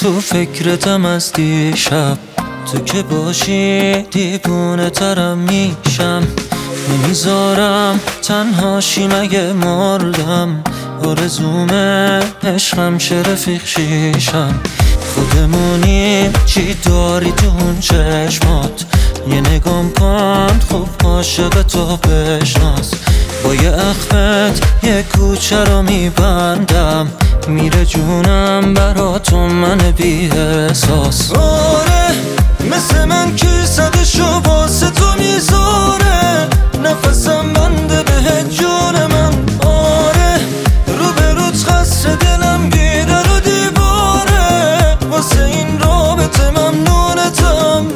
تو فکرتم از دیشب، تو که باشی دیوونه ترم میشم. نمیذارم تنهاشی مگه مردم، آرزومه عشقم شه رفیق شیشم. خودمونیم چی داری تو اون چشمات، یه نگام کن خوب عاشق تو بشناس. با یه اخمت یه کوچه رو میبندم، میره جونم براتون من بی احساس. آره مثل من کی صدشو واسه تو میذاره، نفسم بنده به جون من. آره رو به روت قصر دلم گیره رو دیواره، واسه این رابطه ممنونتم.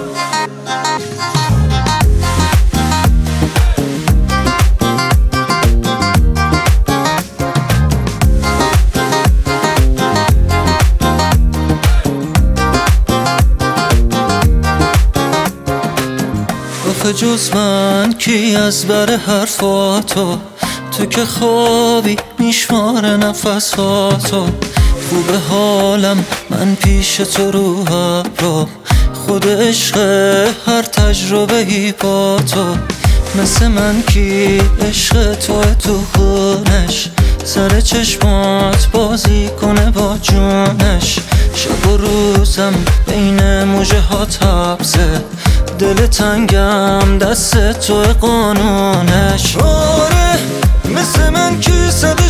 جز من کی از بر حرفاتو، تو که خوابی میشماره نفساتو. خوبه حالم من پیش تو رو هرام، خود عشق هر تجربه ای با تو. مثل من کی عشق تو خونش، سر چشمات بازی کنه با جونش. شب و روزم بین موجه ها حبسه، دل تنگم دست تو قانونش. آره مثل من کی صد